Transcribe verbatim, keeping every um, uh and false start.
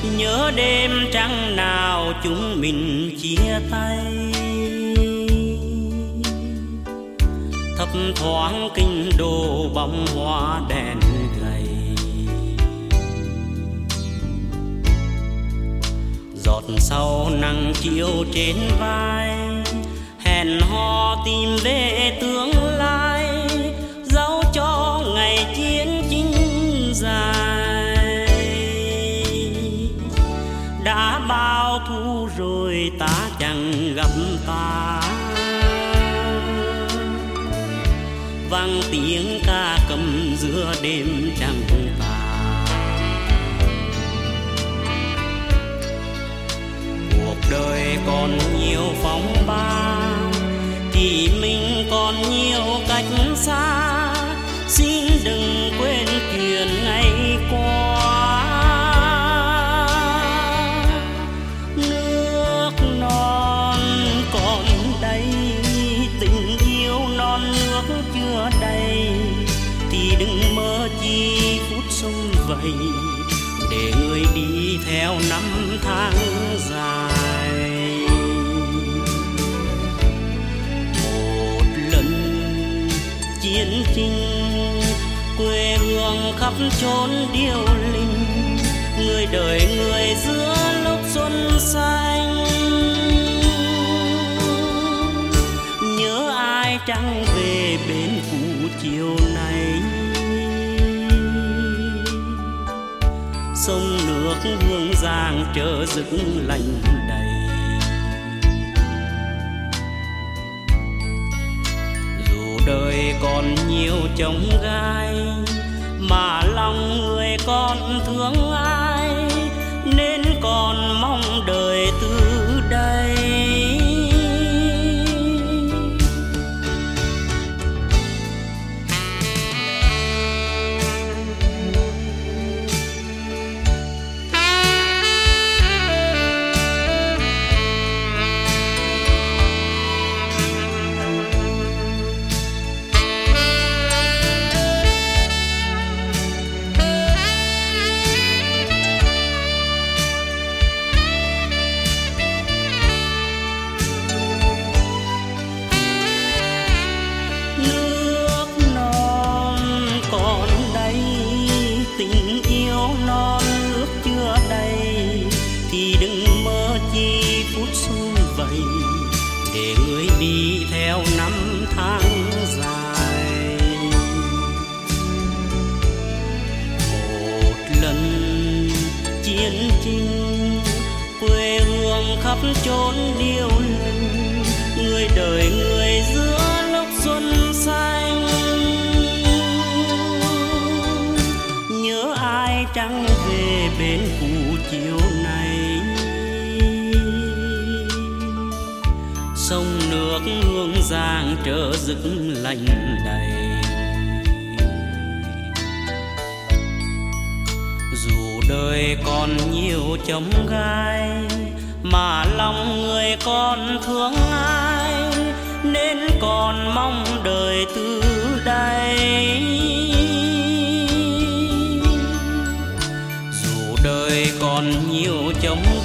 nhớ đêm trăng nào chúng mình chia tay. Thấp thoáng kinh đô bóng hoa đèn gầy, giọt sau nắng chiếu trên vai, hẹn hò tìm về tương lai, dẫu cho ngày chiến chính dài. Đã bao thu rồi ta chẳng gặp ta, vang tiếng ca cầm giữa đêm trăng tà. Cuộc đời còn nhiều phong ba, thì mình còn nhiều cách xa. Xin đừng quên chuyện ngày qua. Nước non còn đây, tình yêu non nước chưa đầy, thì đừng mơ chi phút sông vầy, để người đi theo năm tháng dài. Một lần chiến chinh, quê hương khắp chốn điêu linh, người đời người giữa lúc xuân xanh. Nhớ ai trăng về bên cũ chiều nay, sông nước hương giang chợ rực lạnh đầy. Dù đời còn nhiều chông gai, mà lòng người còn thương ai, nên còn mong đời từ đây. Để người đi theo năm tháng dài. Một lần chiến chinh, quê hương khắp chốn điêu linh, người đời người giữa lúc xuân xanh. Nhớ ai trăng về bên cũ chiều nay, sông nước hương giang chợ rực lạnh đầy. Dù đời còn nhiều chông gai, mà lòng người còn thương ai, nên còn mong đời từ đây. Dù đời còn nhiều chông